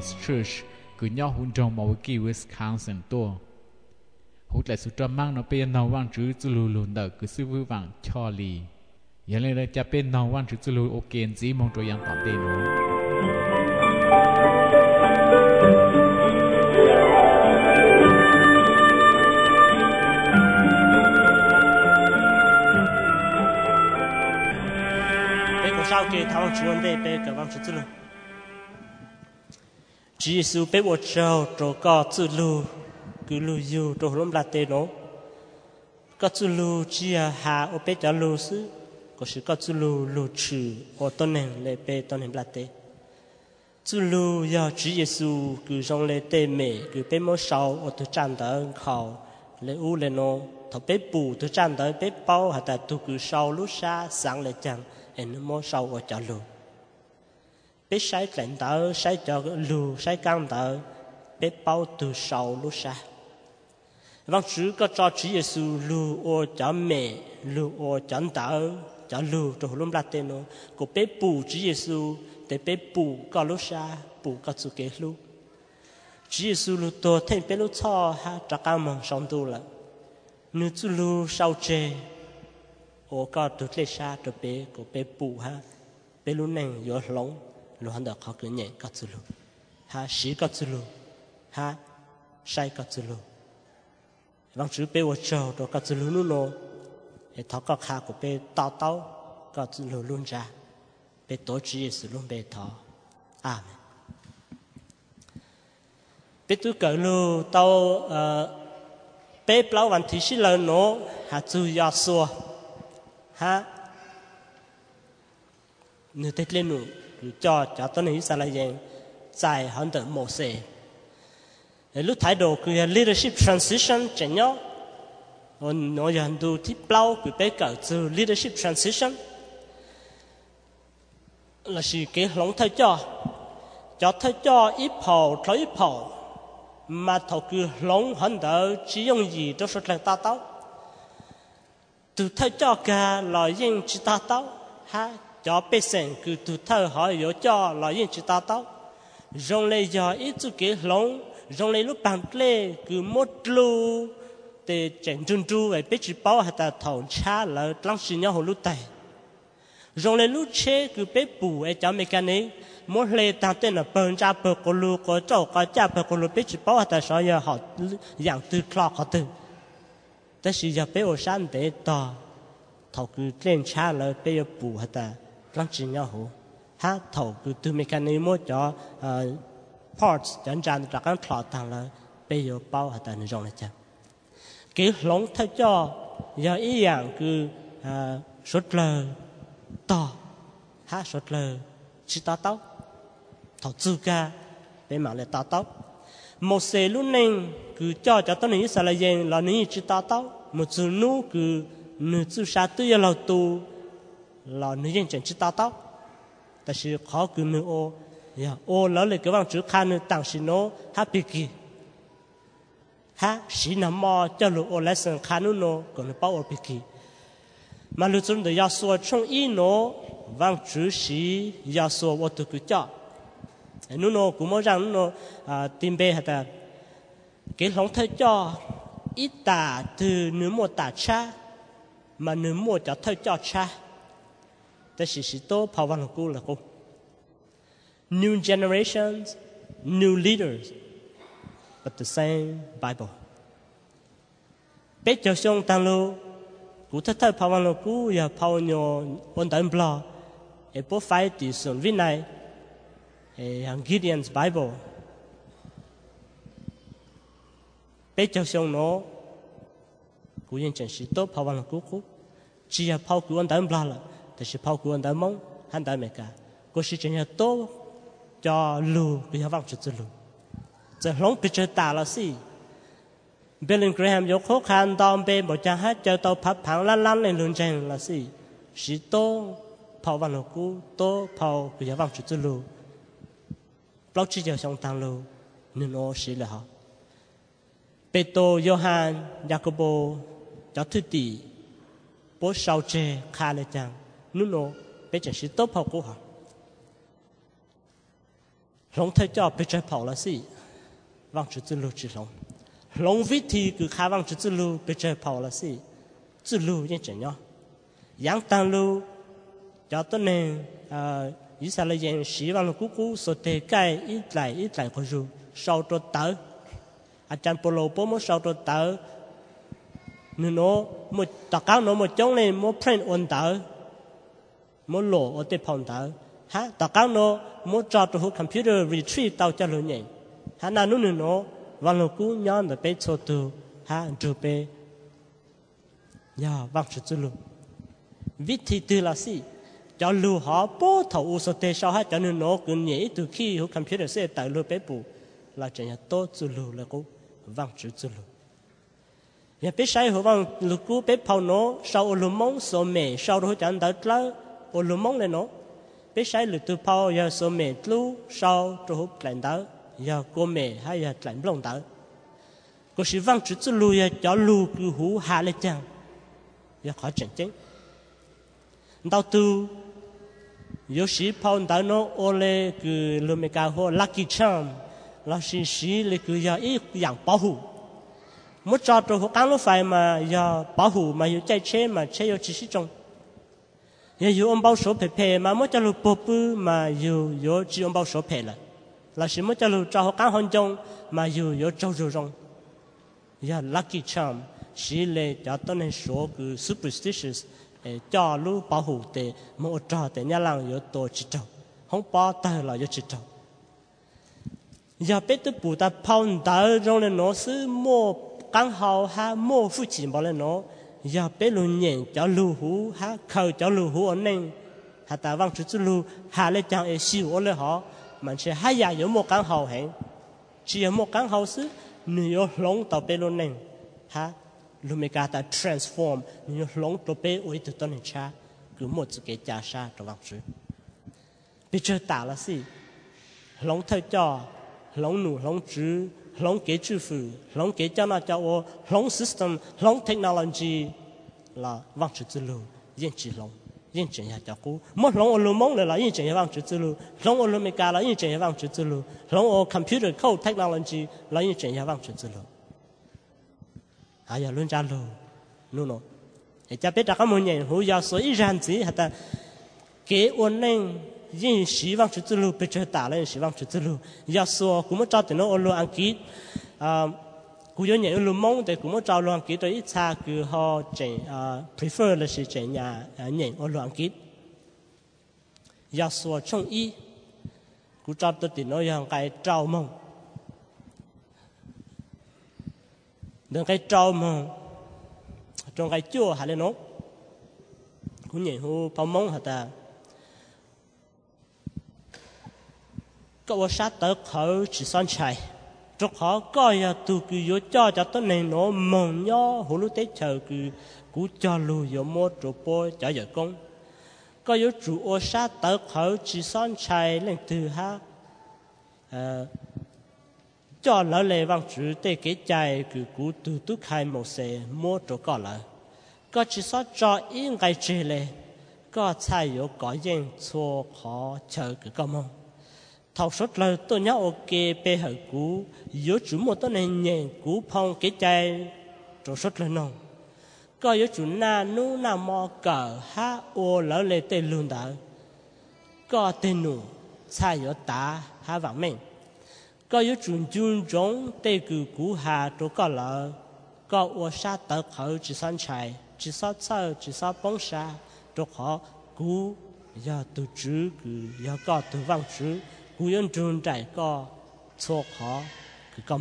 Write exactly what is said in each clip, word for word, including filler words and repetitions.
Baptist Church cứ nhau hun trong màu kỳ Wisconsin tua hút lại sự trầm mang nó bên nào vang chữ chữ lù lùn đỡ cứ sư vư vàng cho lì giờ này làจะเป็นnào vang chữ chữ lù ok gì mong cho yang tạm tên nó bé của sao kia thao chữ vấn đề bé cả vang chữ chữ lù chỉ số bé bộ trâu trâu có chữ lù cứ lù yêu trâu lom là tên nó có chữ lù chỉ hà ở bé cho lù sư có sự có chữ lù lù chữ ở tôn này lệ bé tôn này là tên chữ lù giờ chỉ Giêsu cứ trong lệ tên mẹ cứ bé mỗi sau ở từ trang đó khảo lệ u lệ nó thọ bé bù từ trang đó bé bao hay là tu cứ sau lúc xa sáng lệ chẳng em mỗi sau ở cho lù bé sai lệnh đó sai cho lù sai căng đó bé bao từ sau lúc xa vâng chứ có cho chỉ Giêsu lù ở cho mẹ lù ở cho đó cho lù cho luôn là tên nó có bé bù chỉ Giêsu để bé bù có lúc xa bù có sự kế lù chỉ Giêsu lù to thêm bé lù cho ha cho cả mong sống tu là nếu chú lù sau chê ở có từ lệ xa cho bé có bé bù ha bé lù này có lông lù hắn được họ cứ nhẹ có chú lù ha sĩ có chú lù ha sai có chú lù vâng chữ bé ở châu rồi có chú lù nữa nó để thọ có khá của bé tao tao có chú lù luôn ra bé tổ chỉ Giêsu luôn bé thọ amen bé tôi cởi lù tao bé baoวันที่สิบเลยเนาะหาจูยาสัวฮะนึกเต็ดเล่นหนูอยู่จอจอต้นนี้สารยังใจหันเดิมโมเสสลูกท้ายโดคือ leadership transition เจ๋งเนาะวันน้อยหันดูที่เปล่าคือไปเกิดจู leadership transition là sự kế lỏng thay cho cho thay cho ít phò thay ít phò mà thầu cứ lỏng hẳn đỡ chỉ dùng gì cho sự là ta tao từ thay cho cả là những chỉ ta tao ha cho bé sen cứ từ thay hỏi yếu cho là những chỉ ta tao dùng lấy giờ ít chú kế lỏng dùng lấy lúc bằng lê cứ một lú để chèn trơn tru về bé chỉ bảo hay ta thầu cha là lăng xì nhau hồ lúc tay dùng lấy lúc chế cứ bé bù ấy cho mấy cái này mỗi lễ tăng tên là bận cha bận cô lu cô cháu cô cha bận cô lu biết chỉ bảo ta sao giờ họ dạng từ clock họ từ,แต่是giờ bé ở山để to, thầu cứ lên cha là bé ở bù hay ta lăng chỉ nhau hồ, ha thầu cứ từ mấy cái này mỗi cho parts chẳng chẳng là cái clock tăng là bé ở bao hay ta nó dùng là chăng, cái lồng thay cho giờ ý dạng cứ sốt lờ to, ha sốt lờ chỉ ta tao thọ chú ca để mà lại ta tao một xe lúc này cứ cho cho tôi này là gì là này chỉ ta tao một chú nu cứ nửa chú sa tư là tu là này gì chẳng chỉ ta taoแต่是khó cứ nửa ô ya ô lỡ lại cái bằng chữ khan nửa tặng xin nó happy kì ha xí nằm mò cho lũ ô lesson khan nửa nó còn nó bao ô kì mà lũ chúng tôi要说从一nó vang chữ sĩ ya so wo tu ku cha nu no ku mo rang no tim be ha ta ke long thai cho ít ta từ nu mo ta cha mà nu mo cha thai cho cha ta sĩ sĩ to pa wan ku la ku new generations new leaders but the same Bible be cho song tang lu ku thai thai pa wan ku ya pa nyo on dan bla a profile is on Vinay, a Gideon's Bible. Bé cho xong nó, cú yên chân sĩ tốt, phao văn cú cú, chỉ là phao cú anh đám bla là,แต่是phao cú anh đám mông, hắn đám mấy cả, cú sĩ chân nhà tốt, cho lù, bây giờ vang chút chút lù, giờ lóng bị chơi tà là gì? Billy Graham yêu khó khăn đom bê một trang hát cho tàu phát phẳng lăn lăn lên lưng chân là gì? Sĩ tốt phao văn cú tốt phao bây giờ vang chút chút lù, blog chỉ giờ xong tăng lù, nên nó sĩ là họ. Petro, Johann, Jacobo, cho thứ tỷ, bố sau chê khá lệ chàng, nụ nô, bé chẳng sĩ tốt phao cú họ. lòng thấy cho bị chơi跑了是忘记之路之龙龙วิธีคือข้า忘记之路被chơi跑了是之路ยัง怎样ยังตั้ง路cho tôi nên ý sao là dạng sĩ văn cú cú số tệ cái ít lại ít lại có dù sau đó tới à chăn polo bố muốn sau đó tới nếu nó một tất cả nó một trong này một print on tới một lỗ ở trên phòng tới ha tất cả nó một cho từ computer retrieve tao cho luôn nhỉ ha na nó nó văn lô cú nhớ là bé số từ ha từ bé ya văn chữ từ luôn viết thì từ là gì cho lưu họ bố thầu số tệ sau ha cho nên nó cứ nhảy từ khi hút computer sẽ tại lưu bé bù là chỉ là tốt từ lưu là cũng vang chữ từ lưu nhà bé sai họ vang lưu cú bé phao nó sau lưu mông số mẹ sau đó chẳng đỡ lá lưu mông này nó bé sai lưu từ phao giờ số mẹ lưu sau rồi hút lạnh đỡ giờ cô mẹ hay giờ lạnh lông đỡ có sự vang chữ từ lưu giờ cho lưu cứ hú hạ lên chăng giờ khó chỉnh chính đào từ有时跑到那我嘞个路面干活 lucky charm 老是是那个要一样保护没找到和赶路费嘛要保护嘛有在车嘛车有几十种也有安保手陪陪嘛没找路保护嘛有有只安保手陪了老是没找路找和赶很中嘛有有找着中要 lucky charm 是嘞叫到那说个 superstitious cho lu bảo hộ để một trò để nhà làng yếu tổ chỉ trâu không bỏ tay là yếu chỉ trâu giờ biết tới bù ta phong đỡ trong này nó sư mua căng hào ha mua phụ chỉ bảo lên nó giờ biết luôn nhện cho lu hú ha khâu cho lu hú ổn định ha ta vang chút lu ha lấy chẳng ấy siêu ổn lấy họ mà sẽ hai giờ yếu một căng hào hẹn chỉ yếu một căng hào sư nhiều lông tàu biết luôn nên ha lúc mình ta transform nhiều lông tổ bé ôi từ tuần cha cứ một cái cha sa trong vòng chữ bây giờ ta là gì lông thay cho lông nụ lông chữ lông kế chữ phụ lông kế cho nó cho ô lông system lông technology là vòng chữ từ lưu yên chỉ lông yên chỉ nhà cho cú một lông ở lưu mông là yên chỉ nhà vòng chữ từ lưu lông ở lưu mình là yên chỉ nhà vòng chữ từ lưu lông ở computer code technology là yên chỉ nhà vòng chữ từ lưu à giờ luôn trả lời luôn rồi để cho biết các môn nhện hữu giáo số ít rằng gì hả ta kế ôn nên yên sĩ vang chữ lưu bây giờ ta lên sĩ vang chữ lưu giáo số cũng muốn cho tụi nó ôn luôn anh kỹ à cũng nhớ nhện luôn mong để cũng muốn cho luôn anh kỹ tới ít xa cứ họ chỉnh prefer là sĩ chỉnh nhà nhện ôn luôn anh kỹ giáo số trong ý cũng cho tụi nó yang cái trao mong đừng cái trâu mà trong cái chua hay là nó cũng nhìn hú bao mông hả ta có sát tới khẩu chỉ son chạy trong họ coi ya tu cứ yếu cho cho tới này nó mong nhó hú lúc tết chờ cứ cú cho lù yếu mua chỗ bôi cho giờ công có yếu chủ ô sát tới khẩu chỉ son chạy lên từ ha cho lỡ lệ vang chữ để cái trái cứ cú từ từ khai một xe mua chỗ có lại có chỉ số cho ít cái chế lệ có sai yếu có những错khó chờ cái công mong thầu suất lời tôi nhớ ok bê hở cú yếu chủ một tôi nên nhẹ cú phong cái trái chỗ suất lời nông có yếu chủ na nu na mò cờ ha ô lỡ lệ tê luôn đó có tên nụ sai yếu ta ha vàng mình có yếu chuẩn chuẩn giống tê cử cú hà chỗ có lỡ có ô sa tờ khẩu chỉ san chạy chỉ sa sơ chỉ sa bóng sa chỗ họ cú giờ từ chữ cứ giờ có từ vang chữ cú yên chuẩn chạy có错họ cứ công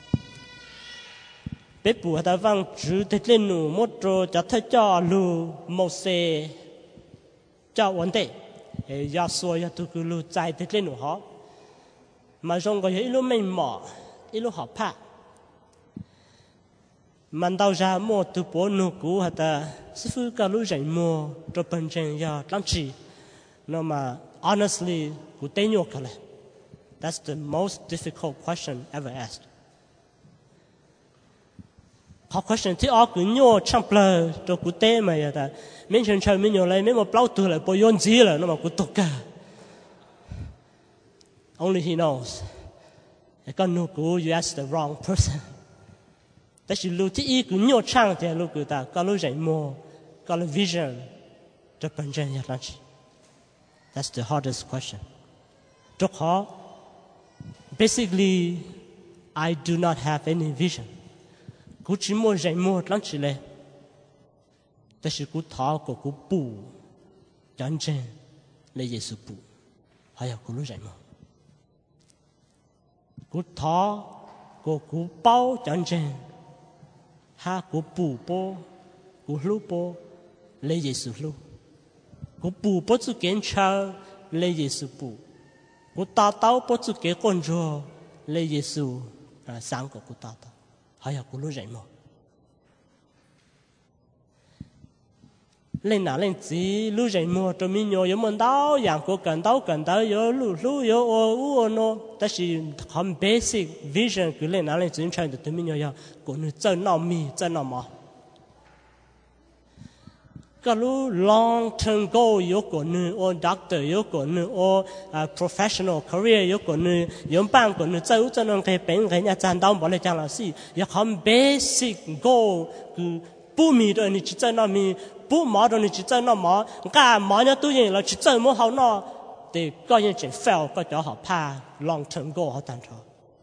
bé bùa ta vang chữ thế lên nụ một chỗ cho thấy cho lù một xe cho vấn đề giờ xua giờ từ cứ lù chạy thế lên nụ họ mà trong cái lúc mình mỏ lúc học pa mình đào ra mua từ bộ nụ cũ hả ta sư phụ cả lúc rảnh mua cho bên trên giờ lắm chỉ nó mà honestly cụ tên nhục cả that's the most difficult question ever asked học question thì ở cứ nhô chăm plơ cho cụ tên mà vậy ta mình chân chân mình nhô lại mình một bao tuổi lại bồi dưỡng gì là nó mà cụ tục cả Only He knows. Con nu cú you ask the wrong person. Tại vì lúc tí ý cứ nhiều trang thì lúc cứ ta có lúc dạy mô, có lúc vision cho bản chân nhật lắm chị. That's the hardest question. Rất khó. Basically, I do not have any vision. Cú chỉ mô dạy mô lắm chị lệ. Tại vì cú thọ của cú bù chân chân là Giê-xu bù. Hay là cú lúc dạy mô. Cú thọ của cú bao chân chân ha cú bù bố cú lúc bố lấy Giê-xu lúc cú bù bố chú kiến chờ lấy Giê-xu bù cú ta tao bố chú kiến con rùa lấy Giê-xu sáng của cú ta tao hay là cú lúc dạy mò lên nào lên gì lúc dạy mò cho mình nhớ những món đau dạng của cần đau cần đau nhớ lúc lúc nhớ ô ô nó但是很 basic vision 佢lên nào lên gì chơi được cho mình nhớ của nó chân nào mi chân nào mà cái lúc long term goal yếu của nó ô doctor yếu của nó ô professional career yếu của nó yếu ban của nó chơi cho nó cái bệnh cái nhà chân đau bỏ lại chẳng là gì yếu很 basic goal 佢不米的你去chân nào mi不毛的你去真那毛，干毛呢都人了去真么好呢？对，个人真 fail 个较好怕 long term goal 好单纯。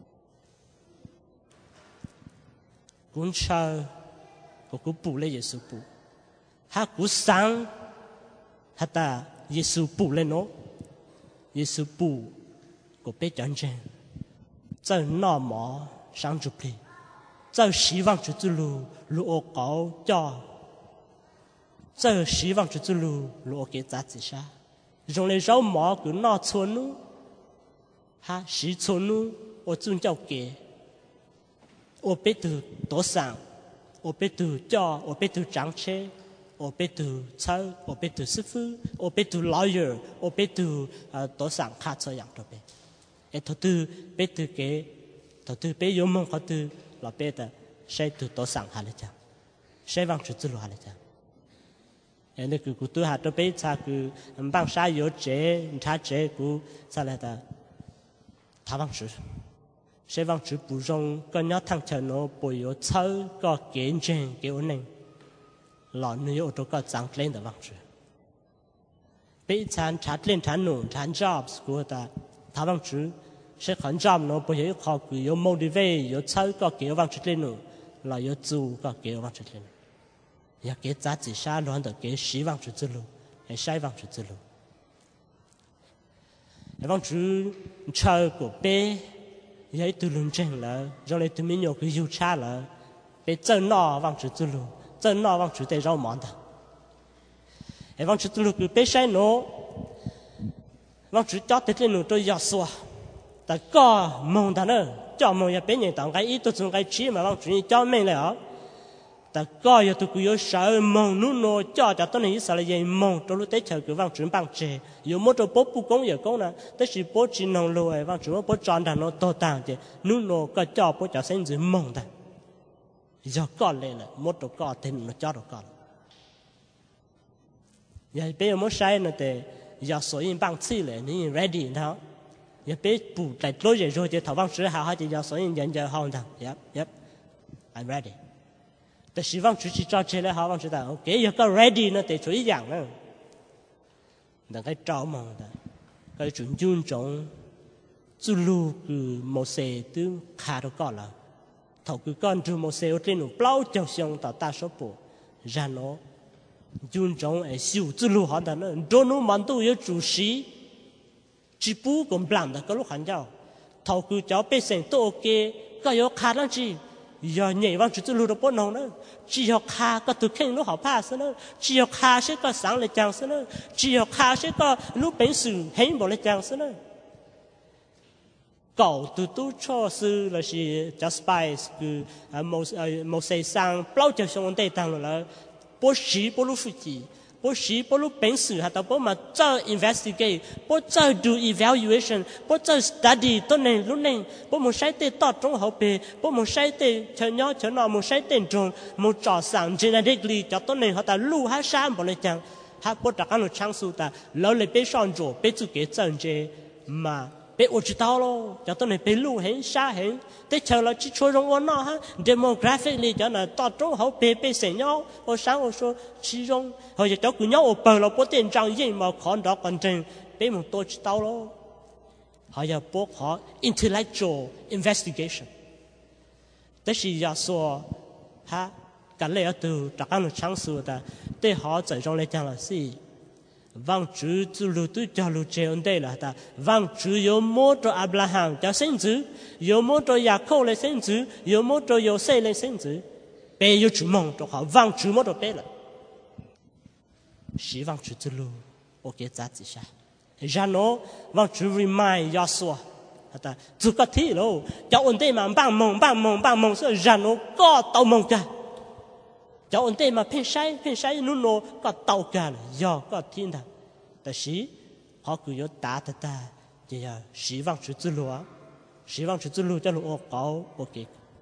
公车，个个补了耶稣补，他个上，他的耶稣补了喏，耶稣补个被真正，真那毛上主力，真希望去走路路我高叫。这希望是走路路给咋子啥？用来绕毛个拿错路，哈是错路，我总叫给，我被读多上，我被读教，我被读长车，我被读车，我被读师傅，我被读 lawyer， 我被读呃多上卡车样多呗，哎，头读被读给，头读被有梦好读老辈的，谁读多上下来讲，谁往出走路下来讲。那个古都还都被查个帮啥有这查这个啥来的，他往出，谁往出不容跟人趟车喏，不有操个见证给我能，老女有都个长练的往出，被查查练查弄查 jobs 个的，他往出，谁看 job 喏不有考个有 motivate 有操个给我往出练喏，老有做个给我往出练。也给杂志下乱的给希望去走路，也希望去走路。希望去超过别，也都论证了，让来对面有个有差了，别真那往去走路，真那往去得绕忙的。希望去走路个别晒喏，往去叫得点喏都要说，但个梦的呢，叫梦也别人当个一都从个起嘛往去叫命了。แต่ก็อย่าตุกุยสาวมองนู่นโนจ่อจากต้นนี้สารยัยมองตัวรู้ได้เฉยคือว่างจุนบางเจอยู่มดตัวปุ๊บปุ๊บกงอย่ากงนะแต่สิปุ๊บจีนองรวยว่างจุนว่าปุ๊บจอนด่านโนโตต่างเจนู่นโนก็จ่อปุ๊บจากเส้นจืดมองแต่อย่าก้อนเลยแหละมดตัวก้อนเต็มโนจ่อตัวก้อนอย่าไปมดใช้นะแต่อย่าสวยบางที่เลยนี่ ready นะอย่าไปปูแต่ตัวใหญ่โจเจถาวรซื้อหาหาจะอย่าสวยยันจะห้องต่าง yep yep I'm readyแต่希望出去找车来好望知道 OK 有个 ready 呢得出一样呢那个找梦的个准准种走路个冇事都卡到高了头个干住冇事我这种包就像到大手部然后准种哎修走路好的呢多努满都有主席只不过不烂的个路喊叫头个叫被生都 OK 个有卡上去giờ nhảy vào chỗ lùi được bốn nòng nữa chỉ học khá có từ khen lúc học pass nữa chỉ học khá sẽ có sáng lại chàng nữa chỉ học khá sẽ có lúc bệnh sử hết bộ lại chàng nữa cậu từ tu cho sư là gì just spice cứ một một xây sang bao giờ xong đây tăng là bố sĩ bố lúc phụ chỉ bố sĩ bố lúc bệnh sử hay là bố mà cho investigate bố cho do evaluation bố cho study tốt này lúc này bố muốn sai tên tốt trong học bề bố muốn sai tên cho nhau cho nó muốn sai tên trong muốn trò sáng genetically cho tốt này họ ta lưu hai sáng bỏ lại chẳng ha bố đặt ăn được trang số ta lâu lại bé son rồi bé chú kế chân chế mà bé ô chỉ tao lo cho tôi này bé lu hẹn xa hẹn thế chờ là chỉ cho rong ôn nó ha demographically cho là to trâu hậu bé bé sinh nhau ô sáng ô số chỉ rong hồi giờ cháu cứ nhau ô bờ là có tiền trang yên mà còn đó còn trên bé một tôi chỉ tao lo họ giờ bố họ intellectual investigation thế thì giờ số ha cái này từ tất cả những trang sử đó để họ giải trong lại chẳng là gì vang chữ chữ lưu tu cho lưu chế ổn đây là ta vang chữ有么着 Abraham 叫生子有么着雅各来生子有么着有谁来生子别有主梦就好vang chữ么着别了是 vang chữ chữ lưu ok giá trị sao ra nó vang chữ remind ya so ta chữ cái thi lo cho ổn đây mà bang mong bang mong bang mong sẽ ra nó có tàu mong cả cho ổn định mà phê sai phê sai nó nó có tàu cả giờ có thiên thà,แต่是họ cứ có đá ta ta thì giờ希望是之路啊，希望是之路叫路高 ok，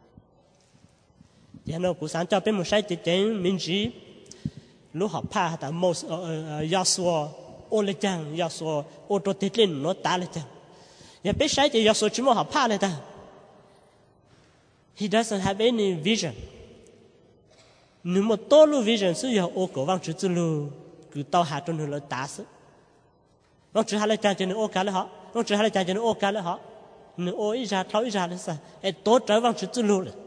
然后古山这边没晒的点名字，路好怕的某呃要说我来讲要说我多的人我打来讲，也别晒的要说怎么好怕来的 ，he doesn't have any vision。nếu mà to lu vision sử dụng ô cổ vang chữ chữ lu cứ tao hạ trong người đá sự vang chữ hai là trang trên ô cá là họ vang chữ hai là trang trên ô cá là họ nếu ô ít ra tháo ít ra là sao em tốt trở vang chữ chữ lu rồi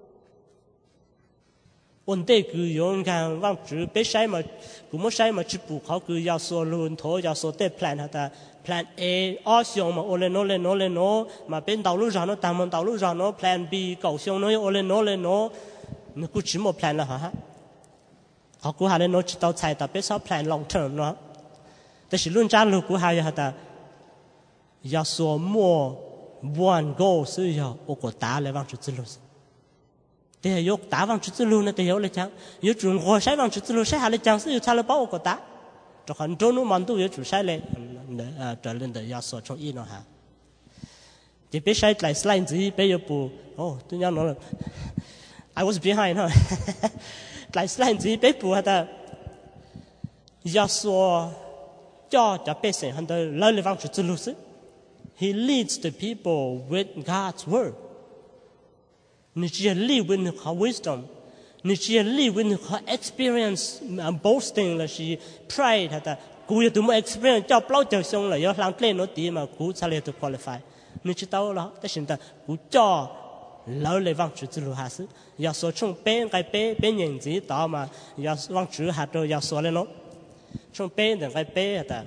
ổn định cứ dùng cái vang chữ bé sai mà cũng mất sai mà chữ bù họ cứ giao số luôn thôi giao số để plan hả plan A ở xong mà ô lên ô lên ô lên ô mà bên đầu lu ra nó tạm bên đầu lu ra nó plan B cầu xong nó ô lên ô lên nó nó cứ chỉ một plan là hả họ cứ hay nó chỉ tao xài tập biết sao plan long term nóแต่是论战路กู还要的要说么 one goal 是要我国打来往出之路แต่有打往出之路呢แต่有来讲有中国sai往出之路sai还来讲是有差了把我国打就很多路蛮多有主sai嘞呃这轮的要说从一呢哈这别sai来 slide 自己别有不哦对样了I was behind, huh? 来slide自己被捕下的，要说叫叫百姓很多老地方去走路是 ，He leads the people with God's word. 你只要 live with her wisdom, 你只要 live with her experience, boasting 了是 pride 下的，古有多么 experience 叫不老叫凶了，要让来那地嘛，古才来to qualify. 你知道了，但现在古叫。老来往出之路还是要说从边个边边人子到嘛，要往出还都要说了喏，从边人个边的，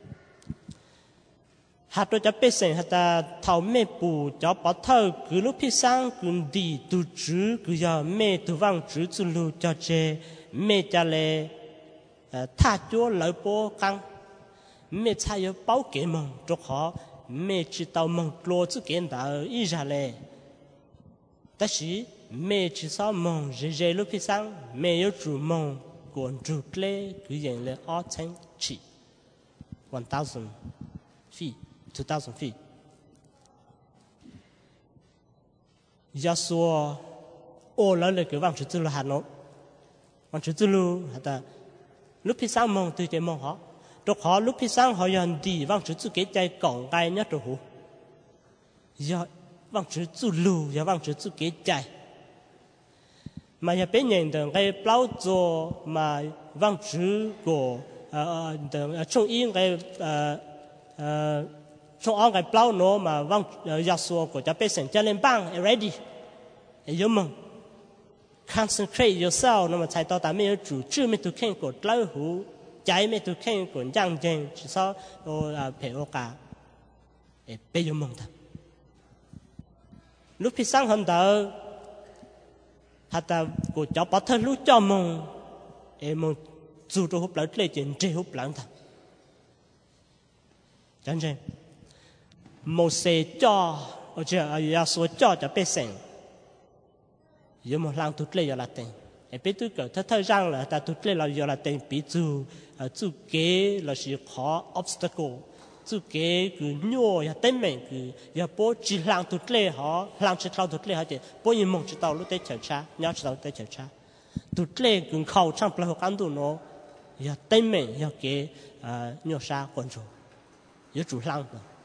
还都จะเป็นสิ่งที่เท่าแม่ปู่จะปะเท่าคือลูกพี่สร้างคือดีตูจื้อคือ要แม่ตัวว่างจื้อจุลูจะเจแม่จะเลยถ้าจั่วเหล่าโป้กังแม่ชายเป้าเก๋มงจุกหอแม่จิตเอามงกลัวจุเก๋นดาวอีจะเลย但是没至少梦日日路上没有做梦关注嘞个人嘞二千七 one thousand feet two thousand feet 要说我来了个往出走路还喏往出走路还的路上梦对对梦好都好路上好像地往出走给在讲该呢都好要vang chữ chữ lưu và vang chữ chữ kế chạy mà nhà bên nhận được cái bao giờ mà vang chữ của trong yên cái trong ông cái bao nó mà vang gia số của nhà bên sinh cho nên bang ready yêu mừng concentrate yourself nó mà chạy tao ta mới chủ chữ mới tu khen của lâu hú chạy mới tu khen của giang dân chỉ sao tôi phải ô cả bây giờ mừng thật lúc khi sáng hôm đó, hạt ta của cháu bắt thân lúc cho mong, em mong dù tôi hút lại lấy chuyện chơi hút lại thật, chẳng chứ, một xe cho, ở chỗ ở số cho cho bé sinh, giờ một lần tụt lấy giờ là tiền, em biết tôi cỡ thơ thơ rằng là ta tụt lấy là giờ là tiền, bị dù dù kế là sự khó obstacle. chú kế cứ nhô ya tên mình cứ ya bố chỉ làm tụt lệ họ làm chỉ làm tụt lệ họ thì bố nhìn mong chỉ tao lúc tới chờ cha nhớ chỉ tao tới chờ cha tụt lệ cứ khâu trong bao nhiêu tụ nó ya tên mình ya kế nhô sa quan trọng ya chủ làm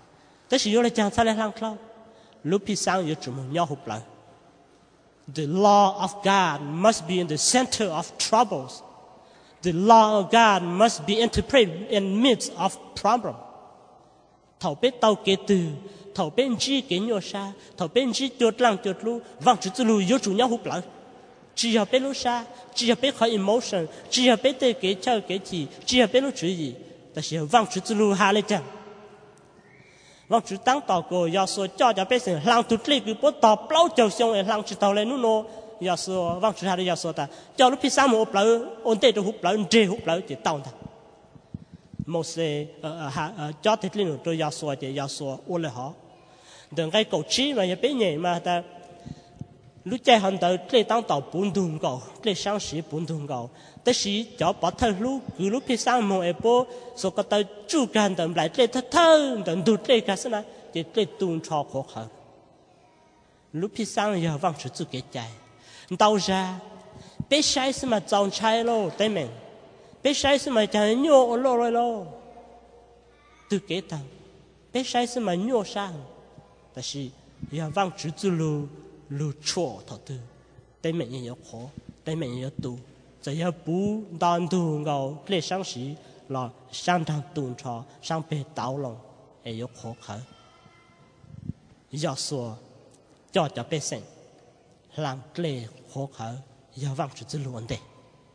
但是有了讲出来浪靠，路皮上有怎么鸟好不来 ？The law of God must be in the center of troubles. The law of God must be interpreted in midst of problem. 头被刀给từ, 头被鸡给鸟杀, 头被鸡丢浪丢路, 望之之路有主鸟好不来。只要被路杀，只要被靠 emotion， 只要被对给教给体，只要被路注意，但是望之之路下来讲，望之当祷告要说教教百姓，让都这个不到不老就像让知道来努努，要说望之下来要说的，叫路皮萨姆不老，我对着不老，这不老就到的。某些呃哈呃教的里头都要说的要说我来好，等个狗吃嘛也被人嘛的。lúc chạy hành tới lễ tăng tàu bốn thùng cầu lễ sáng sĩ bốn thùng cầu tới sĩ cho bắt thân lúc cứ lúc khi sáng mùng ấy bố số có tới chú gan tầm lại lễ thất thân tầm đụt lễ cả sân này để lễ tuôn cho khó khăn lúc khi sáng giờ vang sự tự kế chạy tàu ra bé sai sự mà chọn chạy lo tới mình bé sai sự mà chạy nhô lo rồi lo tự kế tăng bé sai sự mà nhô sang但是要vang sự tự lu lu chua thọ tư, đây mình nhiều khó, đây mình nhiều tu, chỉ要不单独搞来上时了，上当动车上被刀了，也有khó khăn。要说叫叫百姓，让来khó khăn，要往出之路的。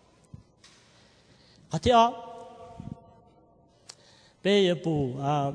好第二，第一步啊，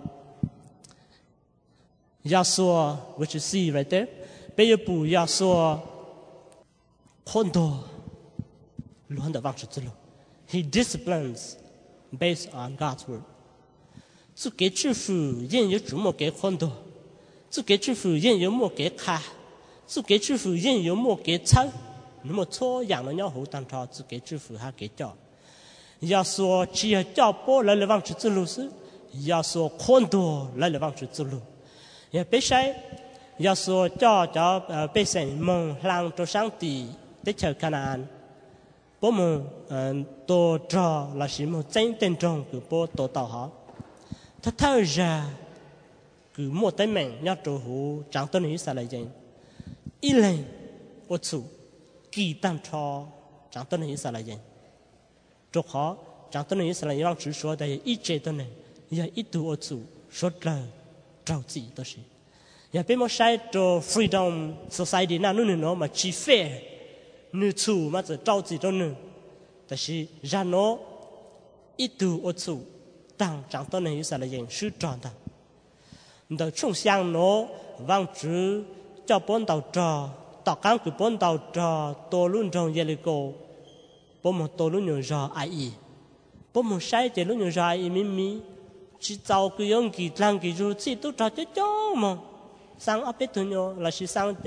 要说 which you see right there。别一步要说很多乱的往出之路 He disciplines based on God's word 自给致富人有怎么给很多自给致富人有么给卡自给致富人有么给操那么错养了要好当朝自给致富还给教要说只要教波来来往出之路是要说很多来来往出之路也别晒要说叫叫呃百姓们让做上帝的求看安，我们嗯多做那什么真正中个波多到好，他透着个莫得命要做好长到你啥来人，一人我处几当超长到你啥来人，做好长到你啥来人让只说的一节的人也一度我处说了着急都是。也别莫晒做 freedom society 那นู่นเนาะมาชีเฟ่นู่ชูมาจะเจ้าจีตัวนึงแต่สิจานเนาะอีตูอชูตั้งจังตัวนึงอยู่สารยังชื่อจอนตาแต่ช่วงเช้าเนาะวางจื้อเจ้าป้อนเต่าจอต่อการคือป้อนเต่าจอตัวรุ่นจงเยลิโกป้อนมันตัวรุ่นอยู่จอไออีป้อนมันใช้เจรุ่นอยู่จอไออีมิมิจีเจ้าคือยงกีตังกีจูจีตัวจอเจ้าจ้อมั้งsang áp bết thôi nhau là chỉ sang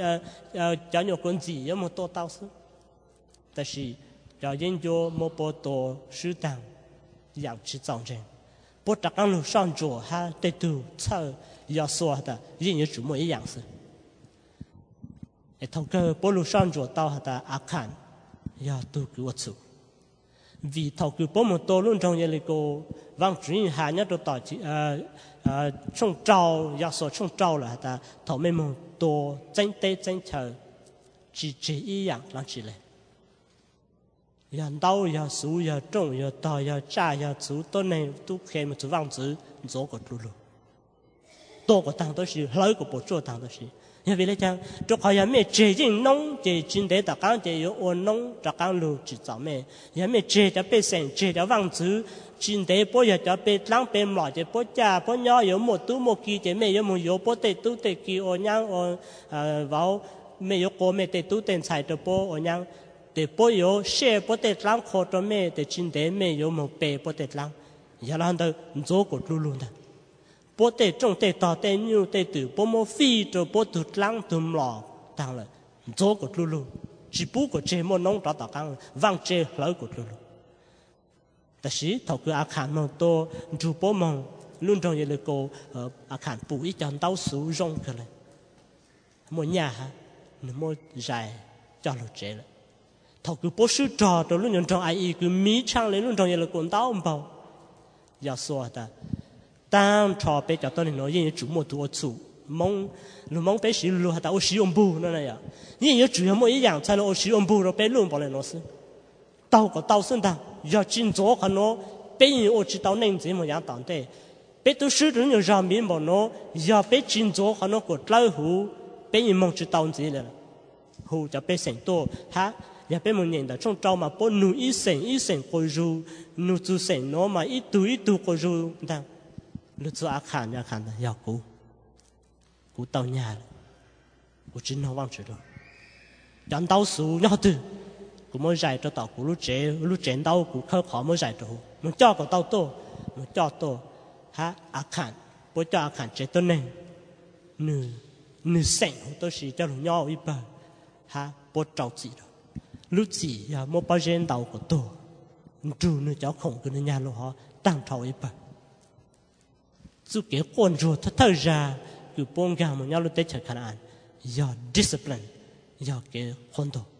cho nhau con gì giống một tô tao sư,但是要研究某波多适当养殖造成，不只讲路上做还得读册要说的，人也怎么一样是，哎，透过波路上做到他的阿看要读给我做，vì透过波么多论中也那个往主人下人都到呃。呃，从招要说从招了的，头面么多真对真巧，只只一样让起来。要刀要熟要重要刀要炸要粗都能都可以么做王子做个路路，多个当都是老个不做当都是。因为来讲，就好像没这人弄这今天大刚这有我弄大刚路制造咩，也没这条百姓这条王子。今天不要叫别人别骂这不家不鸟有么都么记这没有么有不得都得记我娘我呃vào没有过没得都得才的不我娘得不有些不得让可着没得今天没有么白不得让也让的做个路路的不得种得到得牛得豆不么飞着不得让都老当了做个路路只不过这么弄到到刚往这老个路路但是透过阿看么多主播们论中也那个呃阿看补一张刀书用起来，么伢哈，那么在叫了这了，透过博士找到论中中哎一个迷场的论中也那个刀包，要说的， 当朝被叫到你喏，因主莫多处蒙，路蒙被使路还到我使用不那那样，因有主要莫一样，才了我使用不了被路不来喏是，到个到圣堂要进左可喏，被人我知道恁怎么样当的，被都使人有上面不喏，要被进左可喏个老虎，被人蒙知道怎了，虎就被成多哈。也被蒙人的从招嘛，不努一成一成过入，努做成喏嘛一度一度过入，但。lúc做阿看阿看的要顾，顾到nhà了，我真能忘记了。人到数要对，我们在这到顾路这路见到顾客考么在这，我叫个到多，我叫多，哈阿看，不叫阿看这都能，你你生都是叫人要一半，哈不着急的，路子呀莫把人到个多，你住你叫空跟人家路哈当朝一半。做cái quan rồi thật thật ra cứ bông gà mà nhau lúc tết chờ khả năng do discipline do cái khuôn đồ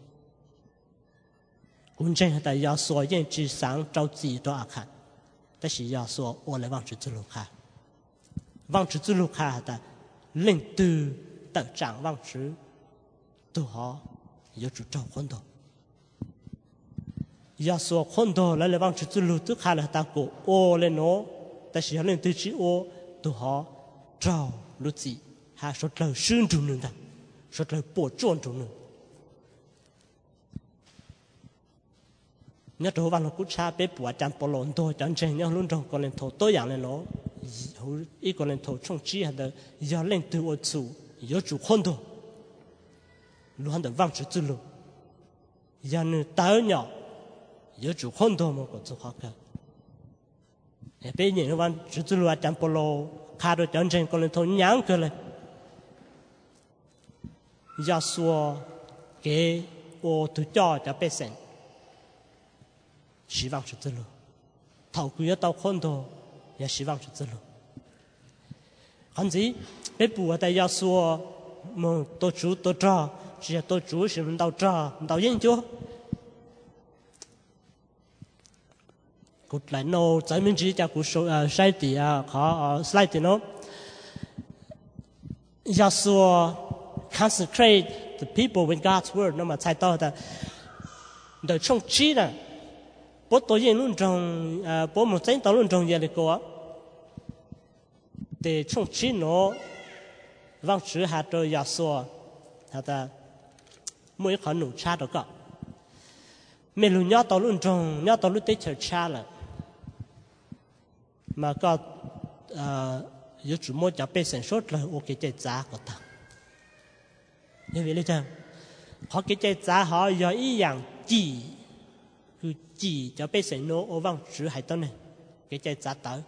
cũng chẳng là do số những chỉ sáng trao gì đó à khả但是要说我来望之之路卡望之之路卡的领导的长望之都好有主张khuôn đồ要说khuôn đồ来来望之之路都卡了大过我来喏但是要领导之我都好找路子，还说来顺中人的，说来保障中人。nhớ đồ văn cú cha bé bùa chăn bò lòn to chăn chèn nhớ luôn trong con lên thổ tối dạng lên nó, ít con lên thổ trong chi hạt đó, giờ lên từ ô chủ, giờ chủ khôn đồ, luôn hạt đó vang chữ chữ luôn, giờ nữa tao nhỏ, giờ chủ khôn đồ mà có chỗ khó cả. Bây giờ văn chữ chữ luôn chăn bò lò, khá đồ chăn chèn con lên thổ nhang cơ lên, giờ xua cái ô từ cho cho bé sen. 希望是之路，透过一道看到，也希望是之路。反正别不得要说，么多做多做，只要多做是唔到做，唔到研究。古来喏，咱们只叫古说呃晒地啊，考呃 slide 喏，要说 consecrate the people with God's word， 那么才到的的冲击呢。 bố tôi yên luôn trong bố một chén tao luôn trong nhà này cô để trong chi nó vang chữ hạt rồi giả sủa hạt ta mỗi khoản nụ cha đó cả mình luôn nhớ tao luôn trong nhớ tao luôn tới chờ cha là mà có yếu chủ mua cho bé sản xuất là ok cái giá của ta như vậy là họ cái giá họ giờ ý dạng chỉ cứ chỉ cho bé sinh nó ở vòng chữ hay tốt này cái trái giá tới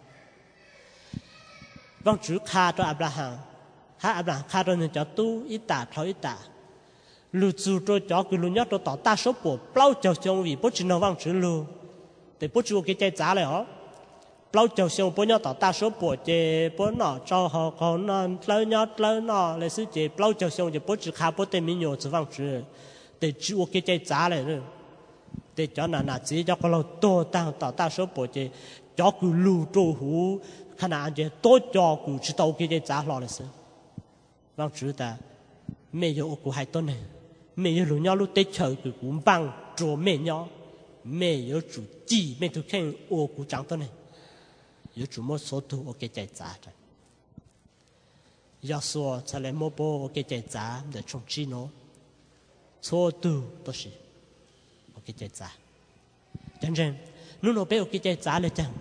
vòng chữ kha cho Abraham ha Abraham kha cho nên cho tu ít ta thôi ít ta lưu trú cho cho cứ lưu nhớ cho tỏ ta số bộ bao châu xong vì bố chỉ nó vòng chữ lưu để bố chú cái trái giá này hả bao châu xong bố nhớ tỏ ta số bộ chế bố nó cho họ còn nó lấy nhớ lấy nó lấy sự chế bao châu xong thì bố chỉ kha bố tên mình nhiều chữ vòng chữ để chú cái trái giá này nữa để cho nó là chỉ cho con to tăng tạo ta số bộ chế cho cứ lưu trù hú khả năng chế to cho cứ chỉ tàu cái giá lo là sao vâng chứ ta mấy giờ của hai tuần này mấy giờ lúc nhau lúc tết chờ cứ cũng bằng cho mấy nhau mấy giờ chủ chỉ mấy thứ khen ô của trắng tuần này giờ chủ một số thứ ok chạy giá rồi giờ số sẽ lấy một bộ ok chạy giá để trồng chi nó số thứ đó là cái trái giá, chẳng hạn, nếu nó béo cái trái giá là chẳng,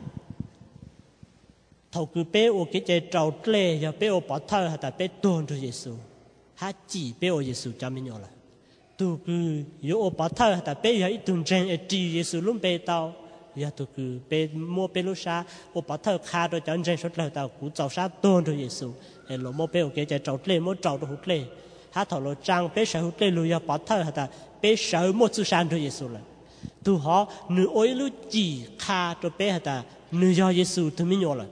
thầu cứ béo cái trái trâu lê, giờ béo bỏ thở hay là béo tuôn cho Giêsu, hát chỉ béo Giêsu cho mình nhớ là, tu cứ yếu bỏ thở hay là béo giờ ít tuần trên chỉ Giêsu luôn béo tao, giờ tu cứ béo mua béo lúc sa, bỏ thở khá rồi chẳng trên số lời tao cũng giàu sa tuôn cho Giêsu, để lo mua béo cái trái trâu lê mua trâu đồ hút lê, hát thầu lo trang béo sợ hút lê luôn giờ bỏ thở hay là bé sợ một chút sáng cho Giêsu là, tu họ nữ ôi lu chỉ kha cho bé ta nữ do Giêsu tu mình nhớ là,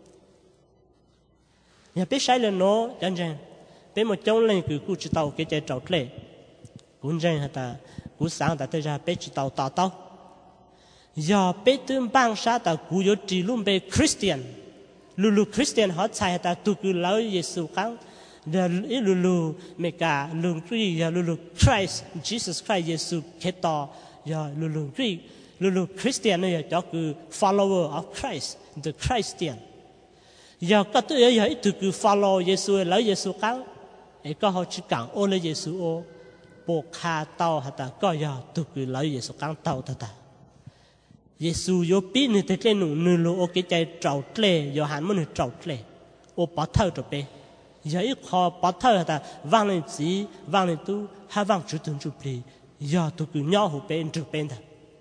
nhà bé sai là nó chẳng chẳng, bé một trong lần cứ cứ chỉ tàu cái trái trâu lê, cũng chẳng ta cũng sáng ta tới ra bé chỉ tàu tàu tàu, giờ bé tương bang sa ta cũng có chỉ luôn bé Christian, lulu Christian họ xài ta tu cứ lấy Giêsu kháng là lulu mấy cả lương truy là lulu Christ Jesus Christ Giêsu kết tỏ là lulu truy lulu Christian này cho cứ follower of Christ the Christian giờ các tôi giờ tu cứ follow Giêsu lấy Giêsu kháng ấy có họ chỉ càng ô lấy Giêsu ô bộ kha tao hả ta có giờ tu cứ lấy Giêsu kháng tao ta ta Giêsu yo pin ni te tle nu nu lo o ke chai trau tle yo han mo ni trau tle o pa thau to pe giờ ít kho pa thau ta vang lên chỉ vang lên tu ha vang chữ tuần chụp đi giờ tu cứ nhau hồ pe chụp pe ta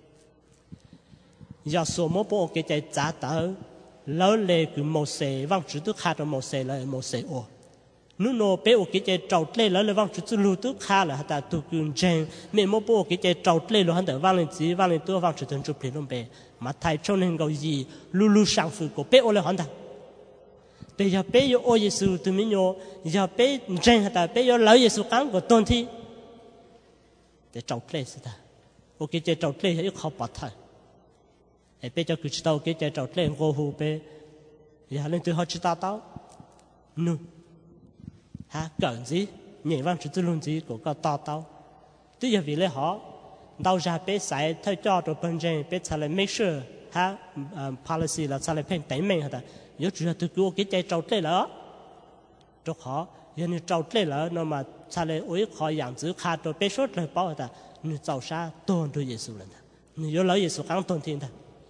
giờ số mo po ke chai giá tờ lâu lệ cứ một xe vang chữ tu khá cho một xe lại một xe o nu no pe o ke chai trau tle lâu lệ vang chữ tu lu tu khá là ta tu cứ chen mẹ mo po ke chai trau tle lo han ta vang lên chỉ vang lên tu vang chữ tuần chụp đi luôn pe mà thay cho nên cái gì lu lu sang phu của bé ô lê hắn ta bây giờ bé yo ô Giêsu từ mình yo giờ bé trên ta bé yo lấy Giêsu cắn của tôn thi để trâu tle sự ta ok chơi trâu tle hay khó bắt thay để bé cho cứ chỉ tao cái chơi trâu tle ngô hu bé giờ lên từ họ chỉ tao tao nu ha cần gì nhảy vang chữ luôn gì của cái tao tao tức giờ vì lẽ họ đào ra bé sai thay cho rồi bên trên bé trả lại make sure ha policy là trả lại phèn tẩy mình hả nhớ chủ là từ cô cái chạy trâu tê lỡ cho họ giờ như trâu tê lỡ nó mà trả lại ối họ养殖khá rồi bé sốt lại bao hả như giàu sa tôn rồi Giêsu lần như nhớ lấy Giêsu kháng tôn thiên ta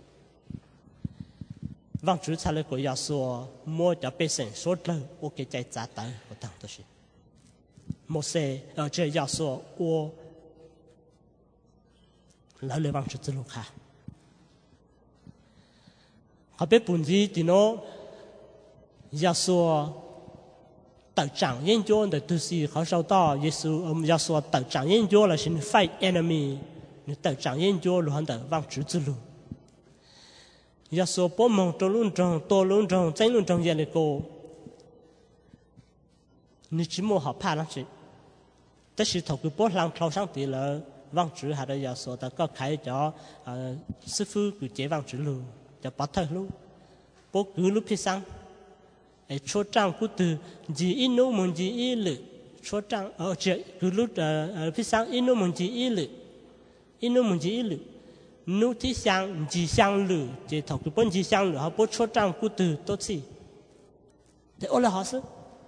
vâng chủ trả lại của Giêsu mua cho bé sinh sốt lại ok chạy trả tới của thằng tôi xin một xe ở chơi Giêsu ô lấy lấy bằng chữ tự luộc ha, họ biết buồn gì thì nó, Giêsu tự trạng研究的都是好少到耶稣，我们要说tự trạng研究了是 fight enemy， 你tự trạng研究了很的往直之路，要说不忙多论证多论证真论证也那个，你只么好怕那些，但是头个波浪头上地了。vang chữ hà đây giờ số ta có khai cho sư phụ cứ chế vang chữ lu cho bắt thở lu bố cứ lúc khi sang ấy chỗ trang cứ từ gì in nô muốn gì in lử chỗ trang ở chơi cứ lúc khi sang in nô muốn gì in lử in nô muốn gì in lử nô thì sang gì sang lử chế thầu cứ bốn gì sang lử họ bố chỗ trang cứ từ tốt gì để ôn lại họ sư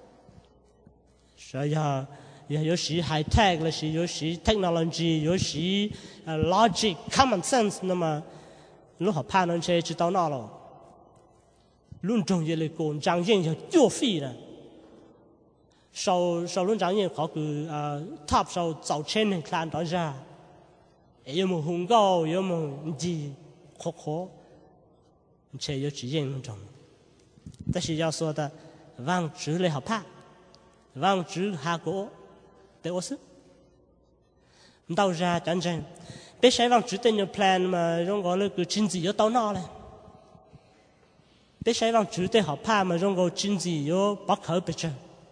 sao giờ有时 high tech 了是有时 technology 有时 logic common sense 那么如何判断这知道那了论证也来讲张燕要作废了sau sau论张燕เขาคือ top sau早前的看到是有没红高有没gì khó khó这有直接论证但是要说的忘直来好怕忘直下过để ô sức đào ra chẳng chẳng bé sai vang chữ tên nhiều plan mà trong gọi là cứ chính gì ở tao nó này bé sai vang chữ tên học pa mà trong gọi chính gì ở bắc khởi bây giờ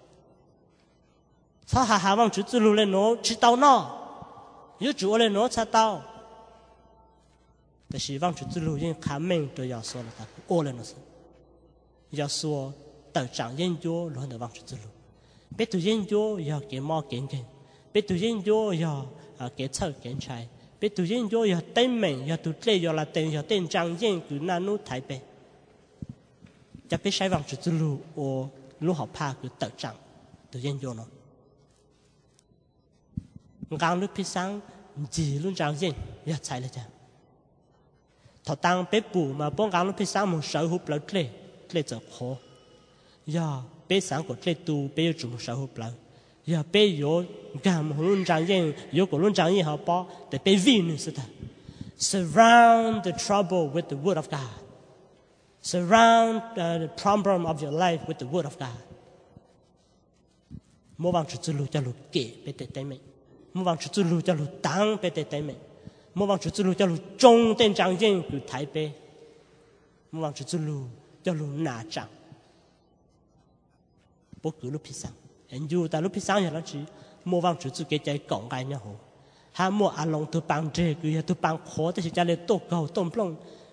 sao hà hà vang chữ tự lưu lên nó chỉ tao nó yếu chủ lên nó sao taoแต่是vang chữ tự lưu nhưng khả mình tôi要说了他ô lên nó要说tự trạng研究luôn được vang chữ tự lưu biết tự nhiên vô giờ cái mò kiến kiến biết tự nhiên vô giờ cái thợ kiến trai biết tự nhiên vô giờ tên mình giờ tự lệ giờ là tên giờ tên trang yên cứ na nút thái bềจะbiết sai vàng chữ lu o lu học pa cứ tự trạng tự nhiên vô nó ngang lúc phía sáng gì luôn trang yên giờ sai là chả thọ tăng biết bù mà bông ngang lúc phía sáng một sở hữu lợi lệ lệ giờ khó giờ bé sáng của trẻ tu bé chủ sở hữu lợi giờ bé có cảm hứng trang yên có của luôn trang yên họ bỏ để bé vi nữa sự thật surround the trouble with the word of God surround uh, the problem of your life with the word of God mua vàng chữ lu cho lu kể bé tệ tệ mình mua vàng chữ lu cho lu tăng bé tệ tệ mình mua vàng chữ lu cho lu trung tên trang yên của thái bé mua vàng chữ lu cho lu nà trang bố cứ lúc phía sáng anh dù ta lúc phía sáng giờ nó chỉ mua vàng chữ cái trái cọng gai nhau hồ ha mua ăn lòng từ bằng tre cứ từ bằng khó thì chỉ cho lên tô cầu tôm plong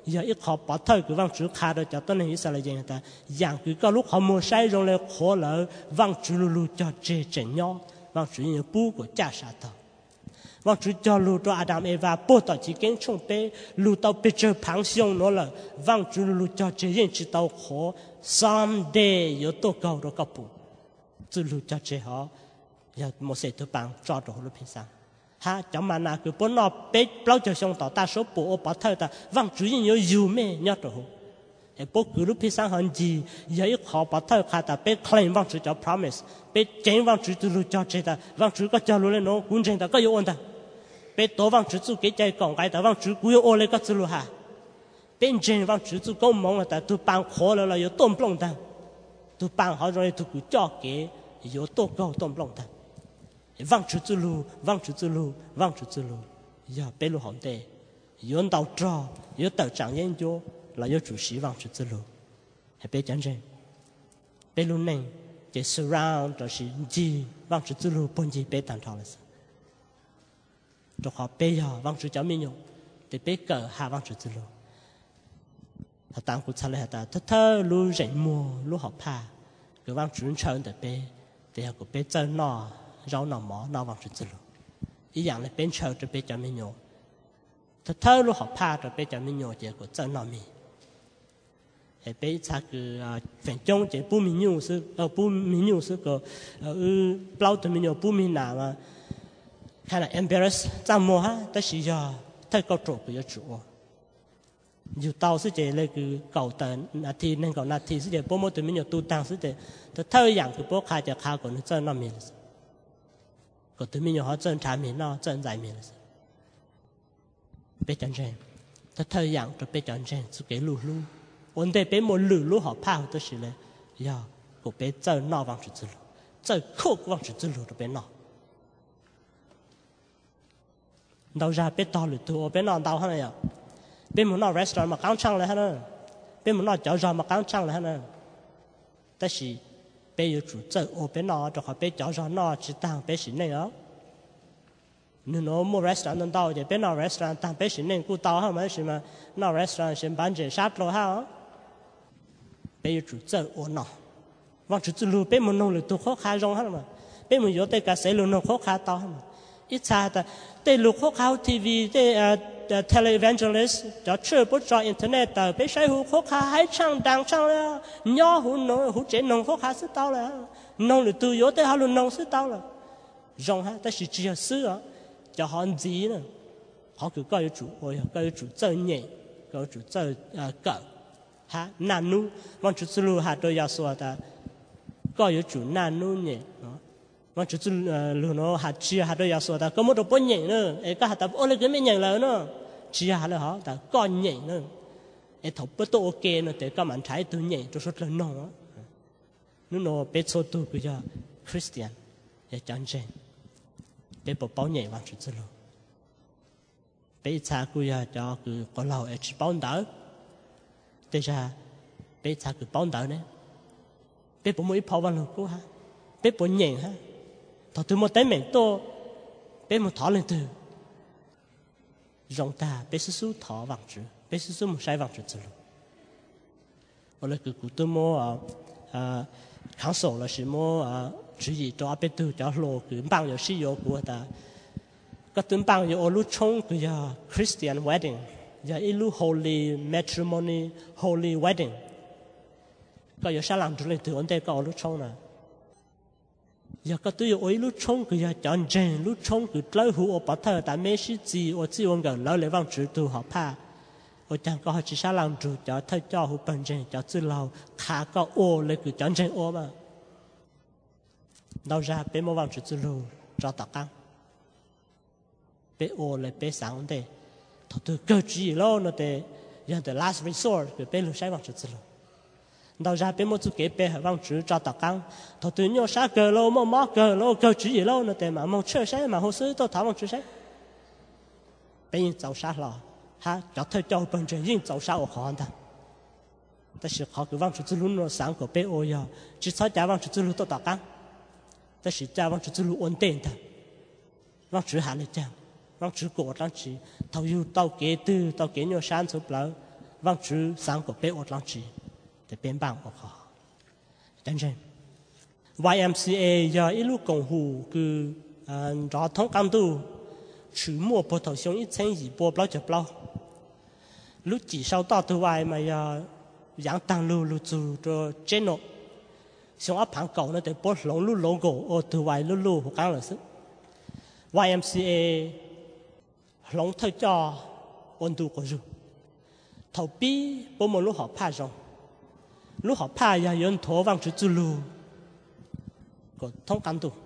giờ ít họ bỏ thôi cứ vang chữ khai đó cho tôi này sao lại vậy ta dạng cứ có lúc họ mua sai rồi lại khó lỡ vang chữ lù lù cho chế chỉnh nhau vang chữ như bố của cha sa tao vang chữ cho lù cho Adam Eva bố tao chỉ kiến chung bé lù tao bé chơi phẳng xiong nó là vang chữ lù lù cho chế yên chỉ tao khó someday有多高的高步chữ lù cho chế họ giờ một sẽ tôi bằng cho đồ lúc平常ha chẳng mà nào cứ bốn nó bé bao giờ xong tao ta số bộ bỏ thôi ta vang chữ như nhiều mẹ nhớ đồ e bố cứ lúc phía sáng hơn gì giờ ít họ bỏ thôi khai ta bé claim vang chữ cho promise bé chén vang chữ từ lúc cho chế ta vang chữ có cho lúc lên nó cũng chén ta có yêu ôn ta bé tổ vang chữ cái trái còn cái ta vang chữ cũng yêu ôn lên có chữ lúc ha bé chén vang chữ chữ công mong là ta tôi bằng khó là là yêu tôm plong ta tôi bằng họ rồi tôi cứ cho cái yêu tô câu tôm plong ta vang chữ chữ lu vang chữ chữ lu vang chữ chữ lu giờ bé lu hỏng tệ yêu đầu trò yêu đầu chẳng yên cho là yêu chủ sĩ vang chữ chữ lu hay bé chẳng chén bé lu này cái surround đó là gì vang chữ chữ lu bốn gì bé tàn thọ là sao cho họ bé giờ vang chữ cháu mình用để bé cờ hạ vang chữ chữ lu họ tăng cụ trả lại ta thơ thơ lu rảnh mùa lu học pa cái vang chữ chơi để bé để họ bé chơi nọ rau nọ mỏ nọ vang chữ chữ lu ý dạng là bé chơi cho bé cháu mình用thơ thơ lu học pa cho bé cháu mình用chỉ có chơi nọ miให้ไปชักคือแฝงจงเจ้าผู้มีอยู่ซึ่งเออผู้มีอยู่ซึ่งก็เออเปล่าตัวมีอยู่ผู้มีหนามาขนาด embarrass จำมัวฮะแต่สิยาถ้าเขาโจก็จะจู่อยู่เตาซึ่งเจ้าเลยคือเก่าแต่นาทีนั่งเก่านาทีซึ่งเจ้าพวกมันตัวมีอยู่ตู้ตังซึ่งเจ้าแต่ถ้าอย่างคือพวกใครจะฆ่าก่อนเจ้าน้ำมีเลยก็ตัวมีอยู่เขาเจ้าชามีน่าเจ้าใจมีเลยเป็นจังเจนแต่ถ้าอย่างจะเป็นจังเจนสุดเกลูลูvấn đề bé một lử lú họ phao tôi xử lý, giờ của bé chơi nọ vang chữ chữ chơi khô vang chữ chữ rồi bé nọ, đầu ra bé to lử tu bé nọ đau hơn này à, bé muốn nọ restaurant mà căng trăng lại hơn nữa, bé muốn nọ cháo giò mà căng trăng lại hơn nữa,但是bé有主chơi ô bé nọ cho họ bé cháo giò nọ chỉ tăng bé xí này đó, nếu nó mua restaurant nên đau thì bé nọ restaurant tăng bé xí này cũng đau hơn mấy xí mà nọ restaurant xem bán chỉ sát lo ha bây giờ chủ chơi ổn nọ, vang chủ chơi lù bây giờ nông lù tu khó khăn rong hết mà, bây giờ tôi cả sẽ lù nông khó khăn tao hết mà, ít xa ta, tôi lù khó khăn ti vi, tôi televangelist, cho chơi bút cho internet, tao bây giờ hú khó khăn hay chăng đang chăng là, nhỏ hú nông hú chế nông khó khăn sẽ tao là, nông lù tu yếu tôi họ lù nông sẽ tao là, rong ha, ta chỉ chỉ sư á, cho họ gì nữa, họ cứ coi chủ, ôi coi chủ chơi nhẹ, coi chủ chơi cỡ ha nanu vang chữ chữ lu ha tôi giáo số ta có yếu chủ nanu nhỉ vang chữ chữ lu nó ha chia ha tôi giáo số ta có một đồ bốn nhỉ nữa ấy có hạt ta ôn lại cái mấy nhỉ là nó chia ha là họ ta có nhỉ nữa ấy thầu bớt tôi ok nữa để các bạn thấy tôi nhỉ tôi rất là nông á nó nó bé số tôi bây giờ Christian để chọn chén bé bảo bảo nhỉ vang chữ chữ lu bé cha bây giờ cho cứ có lâu ấy chỉ bảo đỡ thế ra bé cha cứ bón đỡ đấy bé bố mới phao vào lồng cô ha bé bố nhện ha thọ từ một tay mình to bé một thọ lên từ rong ta bé sư sư thọ vàng chữ bé sư sư một sai vàng chữ chữ rồi lại cứ cứ tôi mua à kháng sổ là sự mua à chữ gì cho bé từ cho lô cứ bằng nhiều sử dụng của ta có tuần bằng nhiều lúc chung cứ giờ Christian wedding giờ ilu holy matrimony holy wedding có giờ sao làm được lên từ ổn định có lúc chung nè giờ có tôi ở lúc chung cứ giờ chọn chèn lúc chung cứ lấy hũ ở bắt thở tại mấy sự gì ở chỉ ông gần lấy lấy vang chữ từ họ pa ở chẳng có họ chỉ sao làm được cho thay cho hũ bận chèn cho chữ lâu khá có ô lấy cứ chọn chèn ô mà đâu ra bé mua vang chữ chữ lâu cho tao căng bé ô lấy bé sáng đây thọ từ cơ chỉ lo nó để giờ the last resort cái bé lu sai vang chữ chữ lo đầu ra bé một chút cái bé vang chữ cho tao căng thọ từ nhau sát cơ lo mò mò cơ lo cơ chỉ lo nó để mà mong chơi sai mà hồ sơ tôi thảo vang chữ sai bé nhìn giàu sát lo ha cho thôi cho bên trên nhìn giàu sát ở khó taแต่是เขาคือวางชุดลุนเราสั่งกับเป้โอยาจิตใจจะวางชุดลุตัวต่อกันแต่是จะวางชุดลุ稳定的วางชุดหาเลยจังvang chữ cổ đang chỉ tàu yêu tàu kế tư tàu kế nhiều san số bờ vang chữ sáng của bé ốt lăng chỉ để bên bang của họ chân chân Y M C A giờ ít lúc công hù cứ rõ thông cảm tu chữ mua bộ thầu xong ít千亿bộ bao chập bao lúc chỉ sau đó từ Y mà giờ giảng tăng lưu lưu chú cho channel xong áp hàng cầu nó để bộ lồng lưu logo ở từ Y lưu lưu của các là sức Y M C A lồng thời cho ôn tu của du thầu bi bộ một lúc họ phá rồi lúc họ phá giờ yon thổ vang chữ chú lưu của thông cảm tu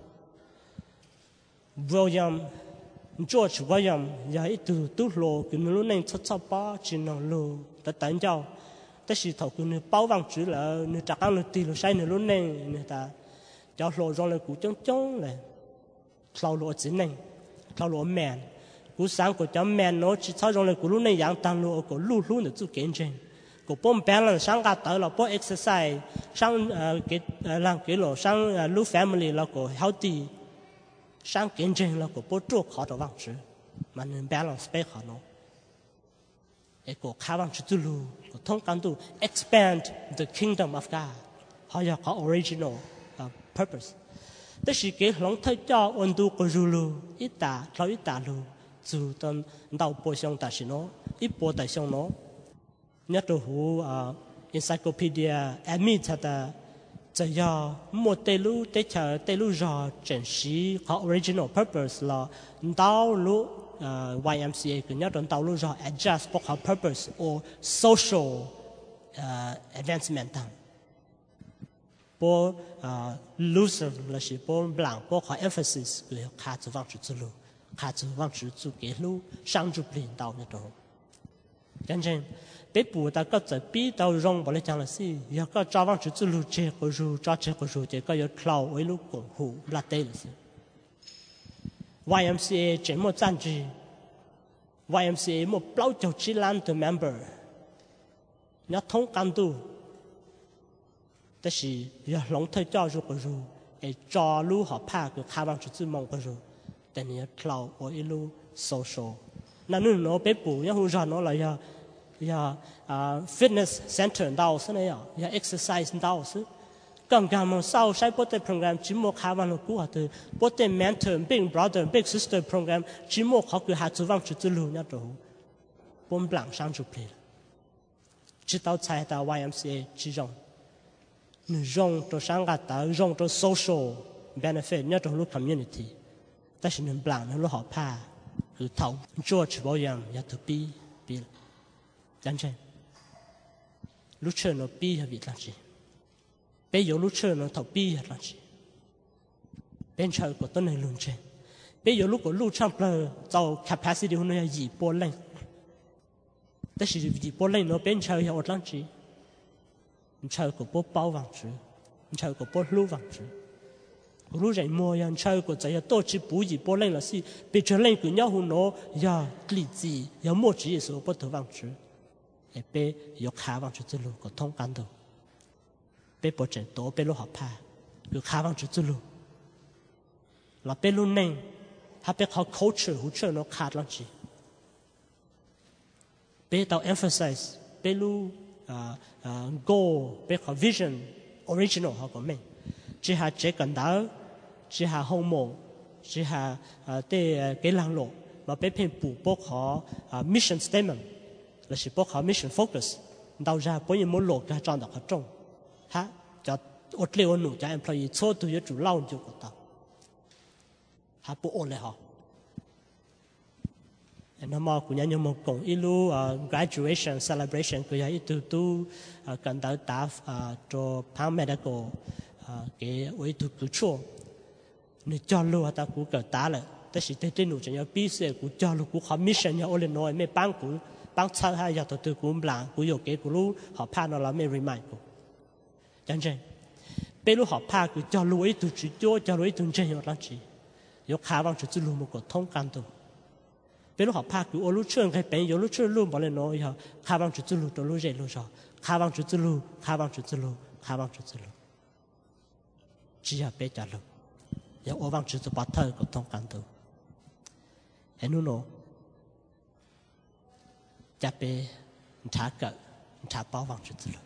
William George William giờ ít từ tu lô cái lúc này xuất xuất ba chỉ năng lô đã tận giaoแต่是头个呢包房子了，你咋讲呢？地路晒呢路呢？你ta叫路上来古种种嘞，条路子呢，条路面，古山个叫面咯，只草上来古路呢样当路个路路呢做见证，个帮别人上个到了帮 exercise 上呃给呃让给了上呃路 family 了个 healthy 上见证了个帮做好的房子，嘛能 balance 背好咯。一个开放之路，个通感度 expand the kingdom of God， 好像个 original 啊 purpose。但是给龙太教温度个路一打到一打路，就等到波上大是喏，一波大上喏，你都好啊 encyclopedia admit 的，只要莫对路对条对路上真实个 original purpose 了，到路。Uh, Y M C A 佢一種道路上 adjust 不可 purpose or social uh, advancement 等，不啊 loser 那是不 blank 不可 emphasis 佢卡住往住之路，卡住往住做嘅路，上住領導那種，真正被捕到個在逼到容我嚟講啦是，要個抓往住之路這個路抓這個路，這個要 cloud 為路共護拉低啦是。Y M C A 這麼贊助 ，Y M C A 麼包就只攬的 member， 你通感度，但是要龍頭教育個路，誒抓路學拍個開放出自夢個路，但你要 cloud 我一路 social， 那你攞被捕，要好讓我來要要啊 fitness center 到是那樣，要 exercise 到是。剛剛我sau sai bộ program chỉ một hai văn lúc của tôi bộ mentor big brother big sister program chỉ một họ cứ hạt vang chữ lưu nhá đồ bốn blank sang chụp lên chỉ tao chạy tao Y M C A chỉ dùng người dùng cho sang cái tao dùng cho social benefit nhá đồ lúc communityแต่ฉันนึก blank นั่นlúc họ pa คือเท่า George William ยาตัวปีปีจังใช่ลูกเชิญเราปีให้วิจังใช่bây giờ lúc chơi nó thầu bi là gì bên chơi của tôi này luôn chơi bây giờ lúc của lúc trong là giàu capacity của nó là gì bố lênแต่是gì bố lên nó bên chơi là làm gì chơi của bố bao vàng chứ chơi của bố lưu vàng chứ lúc rảnh mua yang chơi của giải tổ chức bố gì bố lên là gì bây giờ lên của nhau hùng nó ya lý gì ya mua chỉ số bố thầu vàng chứ để bây giờ khá vàng chứ luôn có thông cảm đâu bé bộ trận tổ bé lô học pa cứ khá vang chữ lu là bé lu neng ha bé học culture hỗ trợ nó khá lắm chị bé tao emphasize bé lu goal bé học vision original họ có mình chỉ ha chế cần đá chỉ ha hông mộ chỉ ha để cái làng lộ mà bé phim bù bốc họ mission statement là chỉ bốc họ mission focus đào ra bố như muốn lộ cái tròn đặc hợp trong ha cho ốt liều nụ cho employee số từ chủ lao chủ của tao ha bộ ôn lại họ nó mà cũng như một cùng ilu graduation celebration của nhà itu tu cần tới ta cho paramedical cái với tu cứu chữa nếu cho luôn ta cũng cần ta làแต่สิเตนูจะยาปีเสกูจอลูกูขอมิชชั่นยาโอเลนอยไม่ปังกูปังชาให้ยาตัวตัวกูบลางกูอยู่เกกูรู้หอบผ้านเราไม่รีมายกูจังใจเป็นรู้หอบผ้ากูจอลูไอ้ตัวจุดโจจอลูไอ้ตัวเจยอดลังจียกขาวังจุดจุลูมุกท้องกันตัวเป็นรู้หอบผ้ากูโอรู้เชื่องใครเป็นยกรู้เชื่องรู้บ่เลยน้อยฮะขาวังจุดจุลูตัวรู้เจรู้ชอขาวังจุดจุลูขาวังจุดจุลูขาวังจุดจุลูจียาเป็นจัดลูยกโอวังจุดจุปัตเตอร์กูท้องกันตัวเห็นนู้นจะไป查个查包王之子了，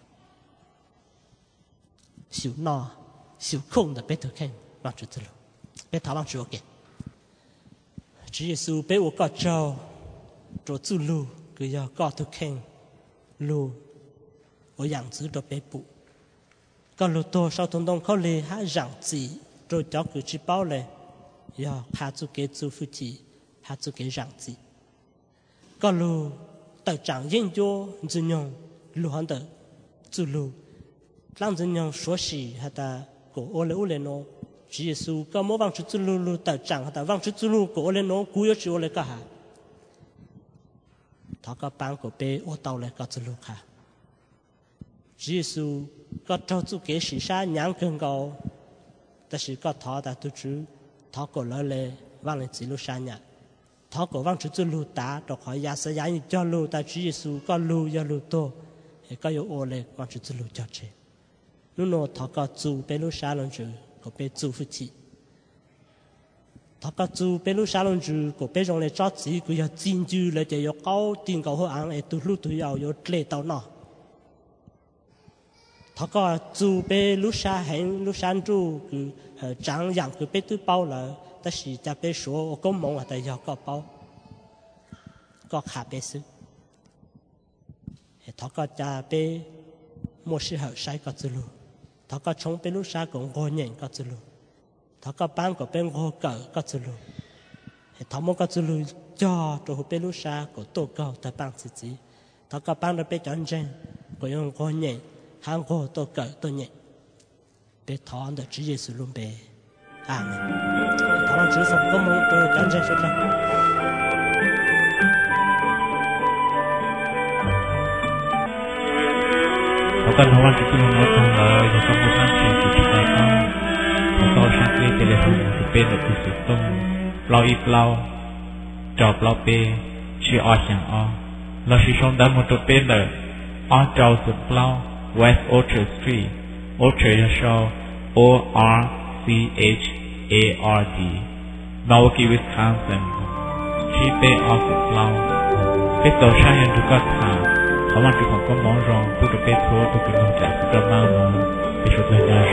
小闹小空的被头看王之子了，被他王之我给，主耶稣被我告招，做主路个要告头看路，我样子都被捕，个路多少通通靠里还让子，做叫个去包嘞，要下做给做夫妻，下做给让子，个路。到长研究怎样路上的走路，让怎样说是他的过我来我来喏，主耶稣个莫忘记走路路到长他的忘记走路过我来喏，古有去我来干哈？他个班个被我到来个走路看，主耶稣个照做给是啥两更高，但是个他的都知他个来来忘了走路啥年。他个往出走路大，都可以也是也叫路，但主耶稣个路要路多，也个有我嘞往出走路叫车。如果他个走被路沙龙住，个被走不起；他个走被路沙龙住，个被用来抓子，个要进住来就要高定高好硬，诶，都路都要要累到那。他个走被路沙行路山住，个呃长样个被都包了。但是在被说我公忙啊，但要个包，个卡被死，他个在被莫适合晒个子路，他个从被路晒个我年个子路，他个班个被我个个子路，他莫个子路叫都被路晒个多高的班自己，他个班的被战争，个用我年，韩国多高多年，被他的职业是路被。啊，他们直送公门都赶紧说着。 我跟他们直送我从了，有个不上去就去带到，我到上面这里很是被的不是送，老一老，找老被去二乡二，老是上到我这边的，二找是老 West Orchard Street， Orchard 要说 O R C H A R D Milwaukee Wisconsin ชีเปออฟฟิศเราเป็นตัวชายยันทุกข์ขาเขามาจุดของก็มองรองผู้ตัวเป็นโซ่ตัวเป็นลงจากสุดมากมองเป็นชุดใหญ่